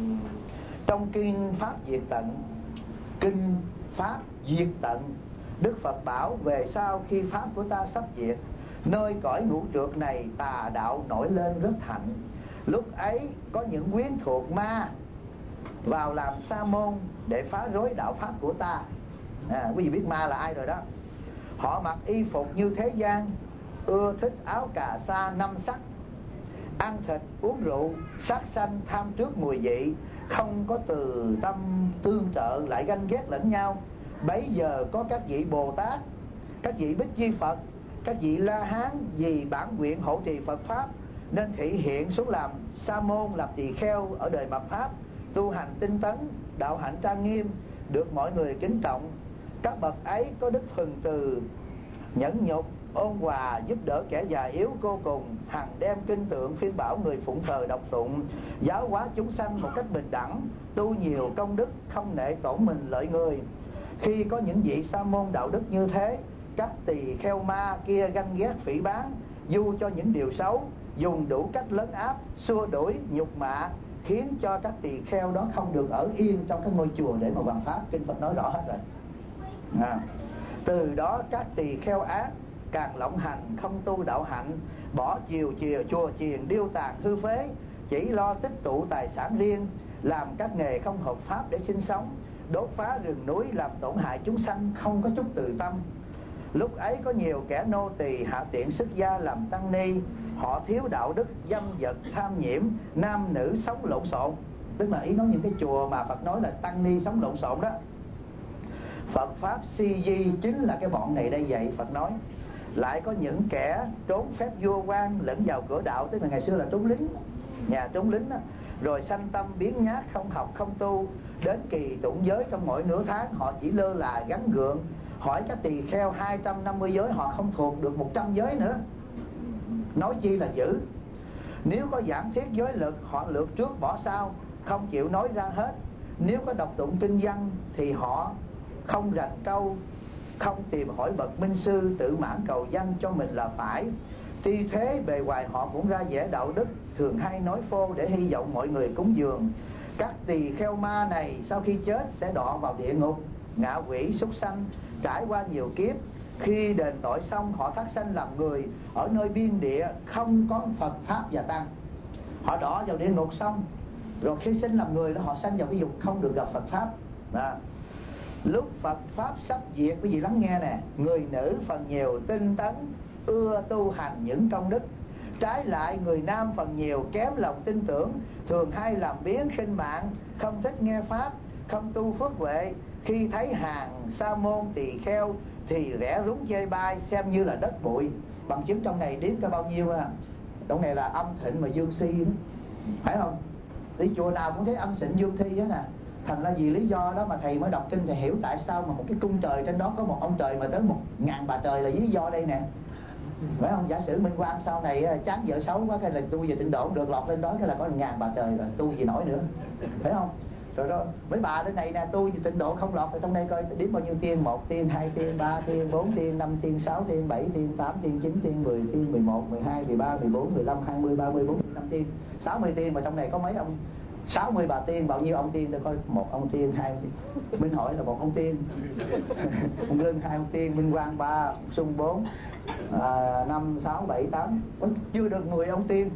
Trong kinh Pháp diệt tận, kinh Pháp diệt tận, Đức Phật bảo về sau khi pháp của ta sắp diệt, nơi cõi ngũ trược này tà đạo nổi lên rất thạnh. Lúc ấy có những quyến thuộc ma vào làm sa môn để phá rối đạo pháp của ta. À, quý vị biết ma là ai rồi đó. Họ mặc y phục như thế gian, ưa thích áo cà sa năm sắc, ăn thịt uống rượu, sát sanh tham trước mùi vị, không có từ tâm tương trợ, lại ganh ghét lẫn nhau. Bấy giờ có các vị Bồ Tát, các vị Bích Chi Phật, các vị La Hán vì bản nguyện hộ trì Phật pháp nên thị hiện xuống làm sa môn, làm tỳ kheo ở đời mạt pháp, tu hành tinh tấn, đạo hạnh trang nghiêm, được mọi người kính trọng. Các bậc ấy có đức thuần từ, nhẫn nhục, ôn hòa, giúp đỡ kẻ già yếu cô cùng, hằng đem kinh tượng khuyên bảo người phụng thờ đọc tụng, giáo hóa chúng sanh một cách bình đẳng, tu nhiều công đức, không nể tổn mình lợi người. Khi có những vị sa môn đạo đức như thế, các tỳ kheo ma kia ganh ghét phỉ báng, du cho những điều xấu, dùng đủ cách lấn áp, xua đuổi, nhục mạ, khiến cho các tỳ kheo đó không được ở yên trong cái ngôi chùa để mà hoằng pháp. Kinh Phật nói rõ hết rồi à. Từ đó các tỳ kheo ác càng lộng hành, không tu đạo hạnh, bỏ chiều chiều chùa chiền, điêu tàn hư phế, chỉ lo tích tụ tài sản riêng, làm các nghề không hợp pháp để sinh sống, đốt phá rừng núi, làm tổn hại chúng sanh, không có chút từ tâm. Lúc ấy có nhiều kẻ nô tỳ hạ tiện xuất gia làm tăng ni, họ thiếu đạo đức, dâm vật, tham nhiễm, nam nữ sống lộn xộn. Tức là ý nói những cái chùa mà Phật nói là tăng ni sống lộn xộn đó. Phật Pháp si di chính là cái bọn này đây vậy. Phật nói lại có những kẻ trốn phép vua quan lẫn vào cửa đạo, tức là ngày xưa là trốn lính, nhà trốn lính đó. Rồi sanh tâm biến nhát, không học không tu. Đến kỳ tụng giới trong mỗi nửa tháng, họ chỉ lơ là gắn gượng. Hỏi các tỳ kheo hai trăm năm mươi giới, họ không thuộc được một trăm giới nữa, nói chi là giữ. Nếu có giảng thuyết giới lực, họ lượt trước bỏ sau, không chịu nói ra hết. Nếu có đọc tụng kinh văn thì họ không rành câu, không tìm hỏi bậc minh sư, tự mãn cầu danh cho mình là phải. Tuy thế bề ngoài họ cũng ra vẻ đạo đức, thường hay nói phô để hy vọng mọi người cúng dường. Các tỳ kheo ma này sau khi chết sẽ đọa vào địa ngục, ngạ quỷ, súc sanh, trải qua nhiều kiếp. Khi đền tội xong, họ thác sanh làm người ở nơi biên địa không có Phật Pháp và Tăng. Họ đọa vào địa ngục xong, rồi khi sinh làm người đó, họ sanh vào cái dục không được gặp Phật Pháp. à. Lúc Phật Pháp sắp diệt, quý vị lắng nghe nè, người nữ phần nhiều tinh tấn, ưa tu hành những công đức. Trái lại người nam phần nhiều kém lòng tin tưởng, thường hay làm biếng khinh mạng, không thích nghe Pháp, không tu phước huệ. Khi thấy hàng sa môn tỳ kheo thì rẽ rúng chê bai, xem như là đất bụi. Bằng chứng trong này đếm có bao nhiêu à? Trong này là âm thịnh mà dương si đó, phải không? Đi chùa nào cũng thấy âm thịnh dương thi hết nè. Thành ra vì lý do đó mà thầy mới đọc kinh, thầy hiểu tại sao mà một cái cung trời trên đó có một ông trời mà tới một ngàn bà trời là lý do đây nè, phải không? Giả sử Minh Quang sau này chán vợ xấu quá, cái là tu về tịnh độ được lọt lên đó, cái là có một ngàn bà trời rồi, tu gì nổi nữa, phải không? Rồi đó mấy bà đến này nè, tu về tịnh độ không lọt, thì trong đây coi đếm bao nhiêu tiên: một tiên, hai tiên, ba tiên, bốn tiên, năm tiên, sáu tiên, bảy tiên, tám tiên, chín tiên, mười tiên, mười một, mười hai, mười ba, mười bốn, mười lăm, hai mươi, ba mươi, bốn mươi, năm tiên, sáu mươi tiên. Mà trong này có mấy ông sáu mươi bà tiên, bao nhiêu ông tiên? Để coi, một ông tiên, hai ông tiên. Minh Hội là một ông tiên, ông Lưng hai ông tiên, Minh Quang ba, Xuân bốn, à, năm, sáu, bảy, tám, chưa được mười ông tiên.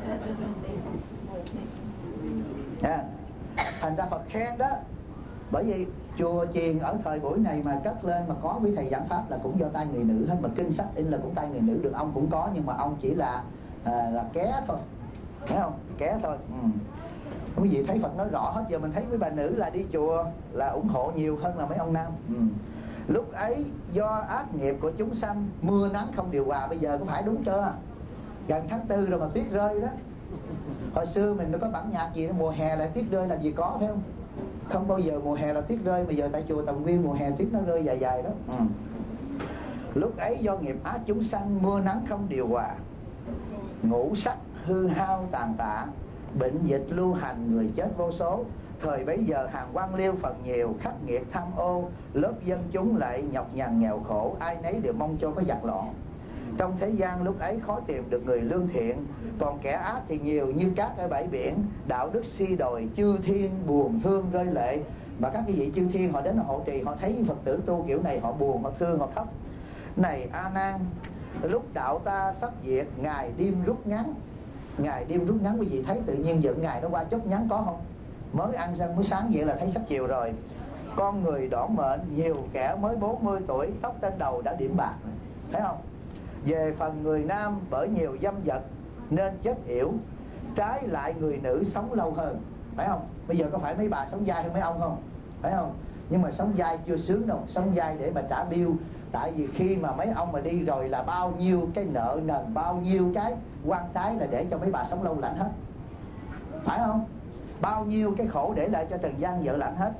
à. Thành ra Phật khen đó. Bởi vì chùa chiền ở thời buổi này mà cất lên mà có quý thầy giảng pháp là cũng do tay người nữ hết, mà kinh sách in là cũng tay người nữ. Được ông cũng có, nhưng mà ông chỉ là à, là ké thôi, thấy không? Ké thôi. ừ. Quý vị thấy Phật nói rõ hết. Giờ mình thấy mấy bà nữ là đi chùa là ủng hộ nhiều hơn là mấy ông nam. ừ. Lúc ấy do ác nghiệp của chúng sanh, mưa nắng không điều hòa. Bây giờ có phải đúng chưa? Gần tháng tư rồi mà tuyết rơi đó. Hồi xưa mình đâu có bản nhạc gì đó, mùa hè lại tuyết rơi làm gì có, phải không? Không bao giờ mùa hè là tuyết rơi. Bây giờ tại chùa Tầm Nguyên mùa hè tuyết nó rơi dài dài đó. ừ. Lúc ấy do nghiệp ác chúng sanh, mưa nắng không điều hòa, ngũ sắc hư hao tàn tạ, bệnh dịch lưu hành, người chết vô số. Thời bấy giờ hàng quan liêu phần nhiều, khắc nghiệt tham ô, lớp dân chúng lại nhọc nhằn nghèo khổ, ai nấy đều mong cho có giặc loạn. Trong thế gian lúc ấy khó tìm được người lương thiện, còn kẻ ác thì nhiều như cát ở bãi biển. Đạo đức si đồi, chư thiên buồn thương rơi lệ. Mà các cái vị chư thiên họ đến họ hộ trì, họ thấy Phật tử tu kiểu này họ buồn, họ thương, họ khóc. Này A Nan, lúc đạo ta sắp diệt, ngày đêm rút ngắn. Ngày đêm rút ngắn, quý vị thấy tự nhiên giận ngày nó qua chốc ngắn có không? Mới ăn xong mới sáng vậy là thấy sắp chiều rồi. Con người đỏn mệnh, nhiều kẻ mới bốn mươi tuổi, tóc trên đầu đã điểm bạc, thấy không? Về phần người nam, bởi nhiều dâm vật nên chết yểu. Trái lại người nữ sống lâu hơn, phải không? Bây giờ có phải mấy bà sống dai hơn mấy ông không? Phải không? Nhưng mà sống dai chưa sướng đâu. Sống dai để mà trả bill. Tại vì khi mà mấy ông mà đi rồi là bao nhiêu cái nợ nần, bao nhiêu cái quan trái là để cho mấy bà sống lâu lạnh hết, phải không? Bao nhiêu cái khổ để lại cho trần gian vợ lạnh hết.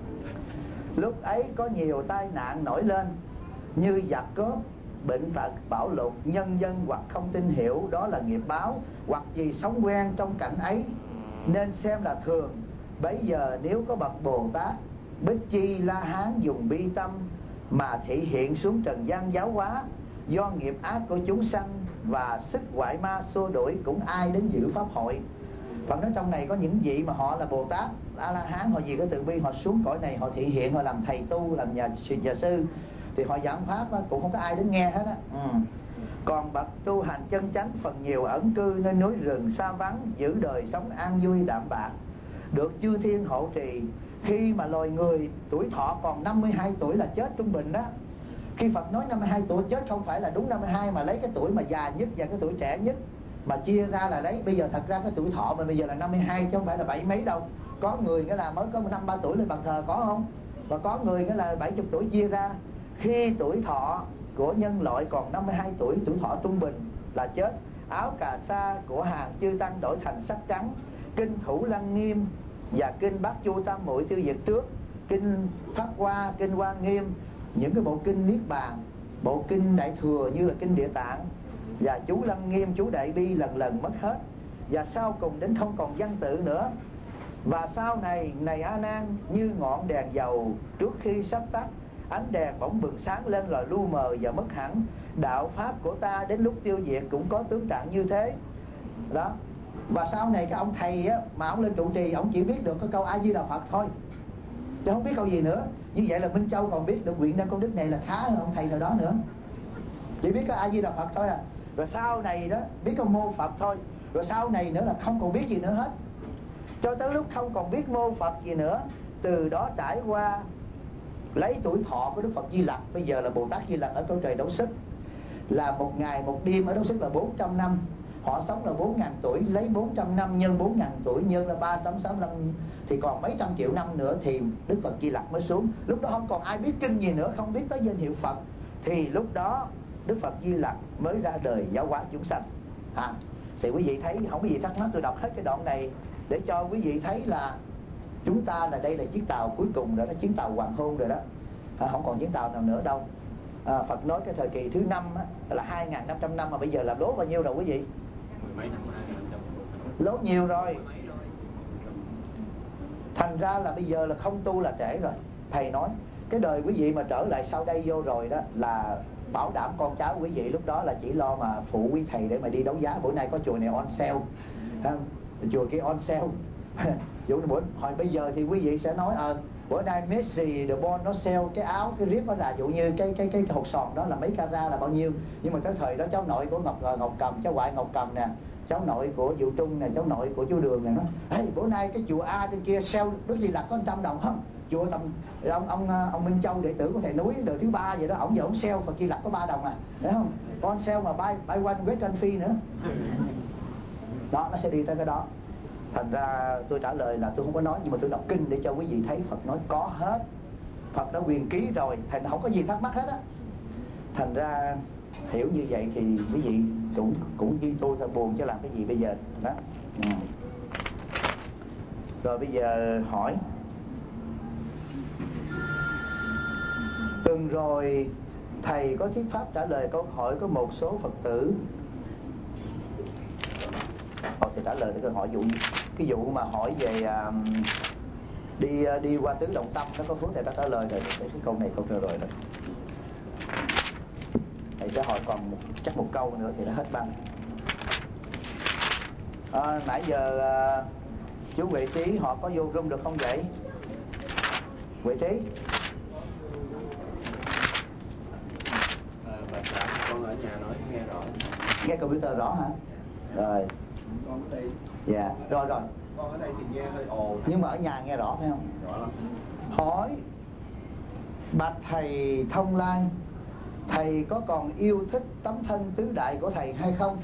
Lúc ấy có nhiều tai nạn nổi lên, như giặc cướp, bệnh tật, bão lụt. Nhân dân hoặc không tin hiểu đó là nghiệp báo, hoặc vì sống quen trong cảnh ấy nên xem là thường. Bấy giờ nếu có bậc Bồ Tát Bích Chi La Hán dùng bi tâm mà thị hiện xuống trần gian giáo hóa, do nghiệp ác của chúng sanh và sức ngoại ma xua đuổi, cũng ai đến dự pháp hội. Phần nói trong này có những vị mà họ là Bồ Tát A La Hán, họ gì có từ bi, họ xuống cõi này họ thị hiện, họ làm thầy tu, làm nhà, nhà sư, thì họ giảng pháp đó, cũng không có ai đến nghe hết á. ừ. Còn bậc tu hành chân chánh phần nhiều ẩn cư nơi núi rừng xa vắng, giữ đời sống an vui đạm bạc, được chư thiên hộ trì. Khi mà loài người tuổi thọ còn năm mươi hai tuổi là chết trung bình đó. Khi Phật nói năm mươi hai tuổi chết không phải là đúng năm mươi hai, mà lấy cái tuổi mà già nhất và cái tuổi trẻ nhất mà chia ra là đấy. Bây giờ thật ra cái tuổi thọ mình bây giờ là năm mươi hai chứ không phải là bảy mấy đâu. Có người cái là mới có năm ba tuổi lên bàn thờ, có không? Và có người nghĩa là bảy mươi tuổi chia ra. Khi tuổi thọ của nhân loại còn năm mươi hai tuổi, tuổi thọ trung bình là chết. Áo cà sa của hàng chư tăng đổi thành sắc trắng. Kinh Thủ Lăng Nghiêm và kinh Bát Chu Tam Muội tiêu diệt trước. Kinh Pháp Hoa, kinh Hoa Nghiêm, những cái bộ kinh Niết Bàn, bộ kinh Đại Thừa như là kinh Địa Tạng và chú Lăng Nghiêm, chú Đại Bi lần lần mất hết. Và sau cùng đến không còn văn tự nữa. Và sau này, này A Nan, như ngọn đèn dầu trước khi sắp tắt, ánh đèn bỗng bừng sáng lên là lu mờ và mất hẳn. Đạo pháp của ta đến lúc tiêu diệt cũng có tướng trạng như thế. Đó. Và sau này cái ông thầy á, mà ông lên trụ trì, ông chỉ biết được cái câu A Di Đà Phật thôi, chứ không biết câu gì nữa. Như vậy là Minh Châu còn biết được nguyện năng công đức này là khá hơn ông thầy nào đó nữa. Chỉ biết cái A Di Đà Phật thôi à. Rồi sau này đó biết câu mô Phật thôi. Rồi sau này nữa là không còn biết gì nữa hết, cho tới lúc không còn biết mô Phật gì nữa. Từ đó trải qua lấy tuổi thọ của Đức Phật Di Lặc, bây giờ là Bồ Tát Di Lặc ở cõi trời Đấu Sức, là một ngày một đêm ở Đấu Sức là bốn trăm năm. Họ sống là bốn nghìn tuổi, lấy bốn trăm năm nhân bốn nghìn tuổi nhân là ba trăm sáu mươi lăm, thì còn mấy trăm triệu năm nữa thì Đức Phật Di Lặc mới xuống. Lúc đó không còn ai biết kinh gì nữa, không biết tới danh hiệu Phật, thì lúc đó Đức Phật Di Lặc mới ra đời giáo hóa chúng sanh. À, thì quý vị thấy, không có gì thắc mắc, tôi đọc hết cái đoạn này để cho quý vị thấy là chúng ta là đây là chiếc tàu cuối cùng rồi đó, chuyến tàu hoàng hôn rồi đó, à, không còn chuyến tàu nào nữa đâu. À, Phật nói cái thời kỳ thứ năm á, là hai nghìn năm trăm năm, mà bây giờ làm lố bao nhiêu rồi quý vị? Lố nhiều rồi. Thành ra là bây giờ là không tu là trễ rồi. Thầy nói cái đời quý vị mà trở lại sau đây vô rồi đó là bảo đảm con cháu quý vị lúc đó là chỉ lo mà phụ quý thầy để mà đi đấu giá. Bữa nay có chùa này on sale, chùa kia on sale. Bữa, hồi bây giờ thì quý vị sẽ nói ờ à, bữa nay Messi The Bon nó sale cái áo, cái rip nó là dụ như cái cái cái hột sòn đó là mấy carat là bao nhiêu. Nhưng mà tới thời đó cháu nội của Ngọc Ngọc Cầm, cháu ngoại Ngọc Cầm nè, cháu nội của Diệu Trung nè, cháu nội của chú Đường nè, nó hey, bữa nay cái chùa A trên kia sale Đức Di Lặc có một trăm đồng không? Chùa tầm ông ông ông Minh Châu đệ tử của thầy núi đời thứ ba vậy đó, ổng giờ ổng sale Phật Di Lặc có ba đồng à, thấy không? Con sale mà buy buy one get one free nữa. Đó, nó sẽ đi tới cái đó. Thành ra tôi trả lời là tôi không có nói, nhưng mà tôi đọc kinh để cho quý vị thấy Phật nói có hết. Phật đã quyền ký rồi, thành không có gì thắc mắc hết á. Thành ra hiểu như vậy thì quý vị cũng cũng như tôi thôi, buồn chứ làm cái gì bây giờ đó. Ừ. Rồi bây giờ hỏi. Từng rồi thầy có thuyết pháp trả lời câu hỏi của một số Phật tử. Họ sẽ trả lời cái câu hỏi vụ cái vụ mà hỏi về uh, đi uh, đi qua tứ động tâm, nó có Phước thầy đã trả lời rồi. Cái câu này câu rồi rồi. Thầy sẽ hỏi còn một, chắc một câu nữa thì đã hết băng. À, nãy giờ uh, chú Huệ Trí họ có vô room được không vậy? Huệ Trí? À, bà xã con ở nhà nói nghe rõ. Nghe computer rõ hả? Rồi. Con ở đây. Dạ, rồi rồi. Con ở đây thì nghe hơi ồn. Nhưng mà ở nhà nghe rõ phải không? Rõ lắm. Hỏi bạch thầy Thông Lai, thầy có còn yêu thích tấm thân tứ đại của thầy hay không?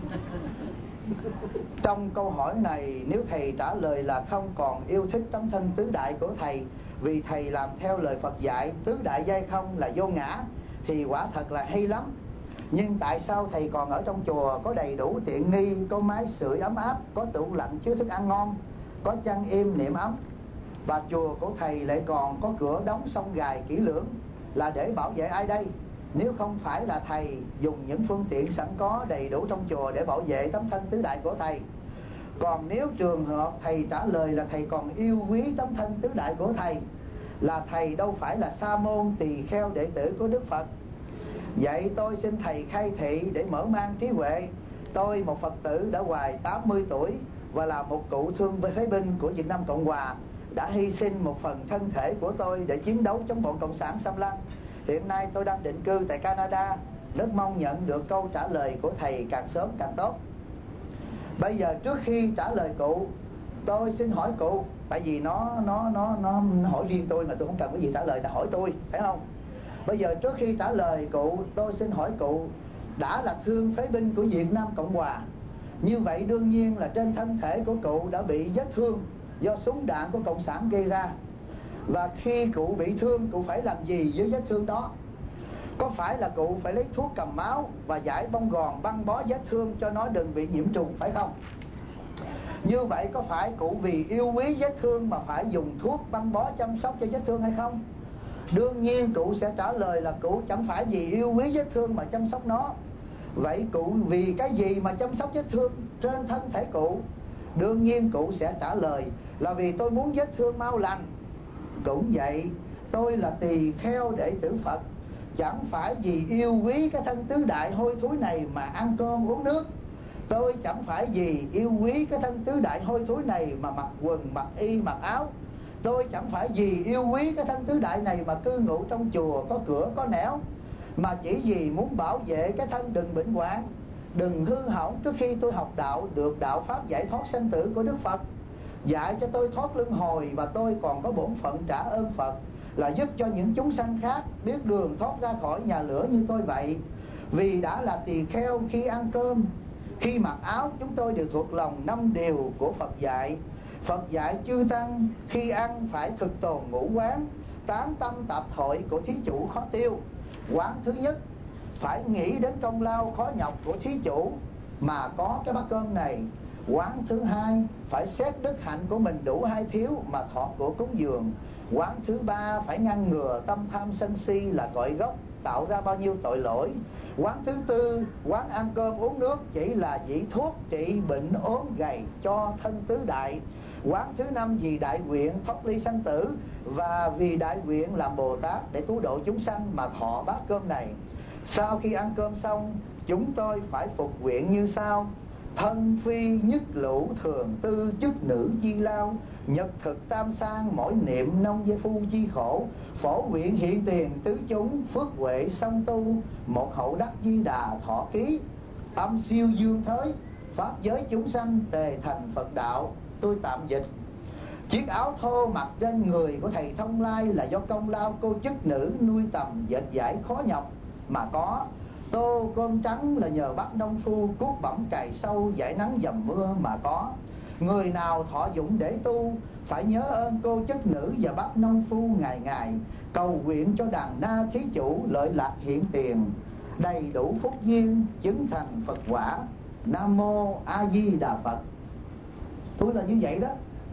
Trong câu hỏi này, nếu thầy trả lời là không còn yêu thích tấm thân tứ đại của thầy, vì thầy làm theo lời Phật dạy tứ đại giai không là vô ngã, thì quả thật là hay lắm. Nhưng tại sao thầy còn ở trong chùa có đầy đủ tiện nghi, có máy sưởi ấm áp, có tủ lạnh chứa thức ăn ngon, có chăn êm niệm ấm, và chùa của thầy lại còn có cửa đóng song gài kỹ lưỡng, là để bảo vệ ai đây? Nếu không phải là thầy dùng những phương tiện sẵn có đầy đủ trong chùa để bảo vệ tấm thân tứ đại của thầy. Còn nếu trường hợp thầy trả lời là thầy còn yêu quý tấm thân tứ đại của thầy, là thầy đâu phải là sa môn tỳ kheo đệ tử của Đức Phật. Vậy tôi xin thầy khai thị để mở mang trí huệ. Tôi một Phật tử đã hoài tám mươi tuổi và là một cựu thương phế binh của Việt Nam Cộng Hòa, đã hy sinh một phần thân thể của tôi để chiến đấu chống bọn Cộng sản xâm lăng. Hiện nay tôi đang định cư tại Canada, rất mong nhận được câu trả lời của thầy càng sớm càng tốt. Bây giờ trước khi trả lời cụ, tôi xin hỏi cụ, tại vì nó nó nó nó hỏi riêng tôi mà tôi không cần cái gì trả lời, ta hỏi tôi, phải không? Bây giờ trước khi trả lời cụ, tôi xin hỏi cụ, đã là thương phế binh của Việt Nam Cộng Hòa, như vậy đương nhiên là trên thân thể của cụ đã bị vết thương do súng đạn của Cộng sản gây ra. Và khi cụ bị thương, cụ phải làm gì với vết thương đó? Có phải là cụ phải lấy thuốc cầm máu và giải bông gòn băng bó vết thương cho nó đừng bị nhiễm trùng, phải không? Như vậy có phải cụ vì yêu quý vết thương mà phải dùng thuốc băng bó chăm sóc cho vết thương hay không? Đương nhiên cụ sẽ trả lời là cụ chẳng phải vì yêu quý vết thương mà chăm sóc nó. Vậy cụ vì cái gì mà chăm sóc vết thương trên thân thể cụ? Đương nhiên cụ sẽ trả lời là vì tôi muốn vết thương mau lành. Cũng vậy, tôi là tỳ kheo đệ tử Phật, chẳng phải vì yêu quý cái thân tứ đại hôi thối này mà ăn cơm uống nước. Tôi chẳng phải vì yêu quý cái thân tứ đại hôi thối này mà mặc quần, mặc y, mặc áo. Tôi chẳng phải vì yêu quý cái thân tứ đại này mà cư ngụ trong chùa có cửa có nẻo, mà chỉ vì muốn bảo vệ cái thân đừng bệnh hoạn, đừng hư hỏng trước khi tôi học đạo, được đạo pháp giải thoát sanh tử của Đức Phật, dạy cho tôi thoát luân hồi. Và tôi còn có bổn phận trả ơn Phật là giúp cho những chúng sanh khác biết đường thoát ra khỏi nhà lửa như tôi vậy. Vì đã là tỳ kheo, khi ăn cơm, khi mặc áo, chúng tôi đều thuộc lòng năm điều của Phật dạy. Phật dạy chư tăng khi ăn phải thực tồn ngũ quán, tám tâm tạp thoại của thí chủ khó tiêu. Quán thứ nhất, phải nghĩ đến công lao khó nhọc của thí chủ mà có cái bát cơm này. Quán thứ hai, phải xét đức hạnh của mình đủ hay thiếu mà thọ của cúng dường. Quán thứ ba, phải ngăn ngừa tâm tham sân si là cội gốc tạo ra bao nhiêu tội lỗi. Quán thứ tư, quán ăn cơm uống nước chỉ là vị thuốc trị bệnh ốm gầy cho thân tứ đại. Quán thứ năm, vì đại nguyện thoát ly sanh tử và vì đại nguyện làm Bồ Tát để cứu độ chúng sanh mà thọ bát cơm này. Sau khi ăn cơm xong, chúng tôi phải phục nguyện như sau: thân phi nhất lũ thường tư chức nữ chi lao, nhật thực tam sang mỗi niệm nông với phu chi khổ, phổ nguyện hiện tiền tứ chúng phước huệ song tu, một hậu đắc di đà thọ ký, âm siêu dương thới pháp giới chúng sanh tề thành Phật đạo. Tôi tạm dịch: chiếc áo thô mặc trên người của thầy Thông Lai là do công lao cô chức nữ nuôi tầm dệt dải khó nhọc mà có. Tô cơm trắng là nhờ bác nông phu cuốc bẩm cày sâu giải nắng dầm mưa mà có. Người nào thọ dụng để tu phải nhớ ơn cô chức nữ và bác nông phu ngày ngày, cầu nguyện cho đàn na thí chủ lợi lạc hiện tiền, đầy đủ phúc duyên chứng thành Phật quả. Nam mô A Di Đà Phật. Tôi là như vậy đó.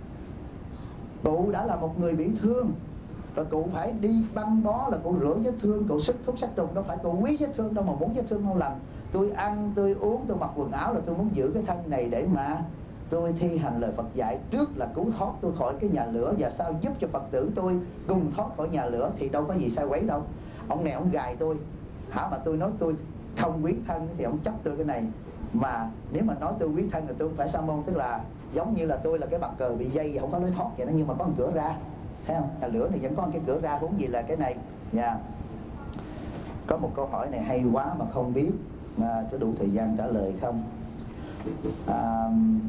Cụ đã là một người bị thương rồi, cụ phải đi băng bó là cụ rửa vết thương, cụ sức thuốc sát trùng, đâu phải cụ quý vết thương đâu mà muốn vết thương mau lành. Tôi ăn, tôi uống, tôi mặc quần áo là tôi muốn giữ cái thân này để mà tôi thi hành lời Phật dạy. Trước là cứu thoát tôi khỏi cái nhà lửa, và sau giúp cho Phật tử tôi cùng thoát khỏi nhà lửa, thì đâu có gì sai quấy đâu. Ông này ông gài tôi hả, mà tôi nói tôi không quý thân thì ông chấp tôi cái này. Mà nếu mà nói tôi quý thân thì tôi không phải sa môn, tức là giống như là tôi là cái bàn cờ bị dây không có lối thoát vậy đó, nhưng mà có một cửa ra, thấy không? Nhà lửa này vẫn có một cái cửa ra, vốn gì là cái này nha. Yeah. Có một câu hỏi này hay quá mà không biết mà có đủ thời gian trả lời không? À,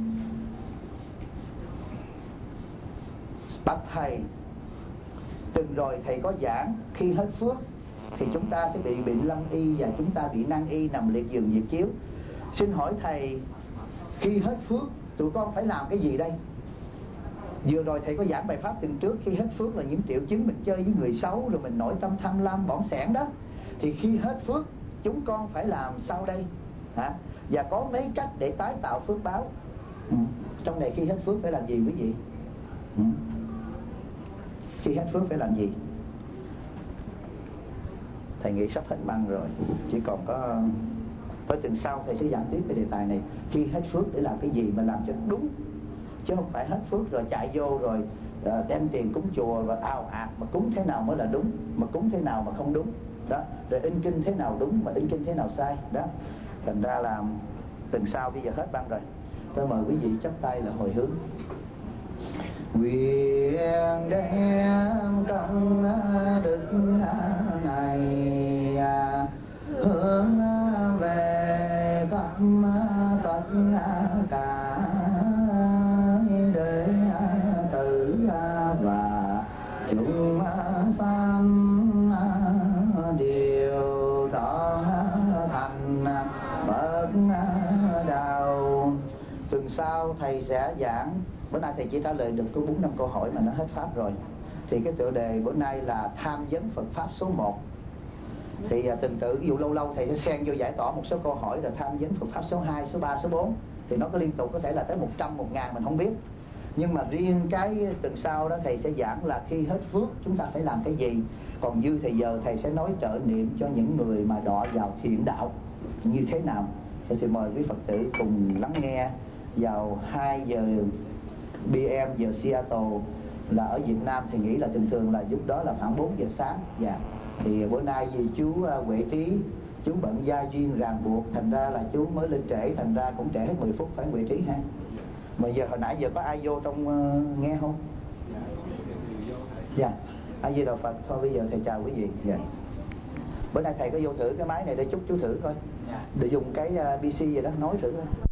bạch thầy, từng rồi thầy có giảng khi hết phước thì chúng ta sẽ bị bệnh lâm y và chúng ta bị năng y nằm liệt giường nhiệt chiếu. Xin hỏi thầy, khi hết phước tụi con phải làm cái gì đây? Vừa rồi thầy có giảng bài pháp tuần trước, khi hết phước là những triệu chứng mình chơi với người xấu, rồi mình nổi tâm tham lam bỏng sẻn đó. Thì khi hết phước chúng con phải làm sao đây hả? Và có mấy cách để tái tạo phước báo. Ừ. Trong này khi hết phước phải làm gì quý vị? Ừ. Khi hết phước phải làm gì? Thầy nghĩ sắp hết băng rồi, chỉ còn có tới tuần sau thầy sẽ giảng tiếp cái đề tài này. Khi hết phước để làm cái gì mà làm cho đúng, chứ không phải hết phước rồi chạy vô rồi uh, đem tiền cúng chùa và ào ạt mà cúng thế nào mới là đúng, mà cúng thế nào mà không đúng đó, rồi in kinh thế nào đúng mà in kinh thế nào sai đó. Thành ra là tuần sau, bây giờ hết băng rồi, tôi mời quý vị chắp tay là hồi hướng. Nguyện đem công đức này hướng về khắp tất cả đệ tử và chúng sanh đều trọn thành Phật đạo. Tuần sau thầy sẽ giảng, bữa nay thầy chỉ trả lời được có bốn năm câu hỏi mà nó hết pháp rồi. Thì cái tựa đề bữa nay là tham vấn Phật Pháp số một. Thì à, từng tự ví dụ lâu lâu thầy sẽ xen vô giải tỏa một số câu hỏi rồi tham vấn Phật Pháp số hai, số ba, số bốn. Thì nó có liên tục, có thể là tới một trăm, một ngàn mình không biết. Nhưng mà riêng cái tuần sau đó thầy sẽ giảng là khi hết phước chúng ta phải làm cái gì. Còn dư thì giờ thầy sẽ nói trợ niệm cho những người mà đọa vào thiện đạo như thế nào. Thì mời quý Phật tử cùng lắng nghe vào hai giờ pê em giờ Seattle, là ở Việt Nam thì nghĩ là thường thường là lúc đó là khoảng bốn giờ sáng. Dạ. Thì bữa nay vì chú Huệ Trí chú bận gia duyên ràng buộc, thành ra là chú mới lên trễ, thành ra cũng trễ hết mười phút, phải Huệ Trí ha. Mà giờ hồi nãy giờ có ai vô trong uh, nghe không? Dạ. A Di Đà Phật. Thôi bây giờ thầy chào quý vị. Dạ. Bữa nay thầy có vô thử cái máy này để chút chú thử coi. Để dùng cái uh, pê xê gì đó nói thử coi.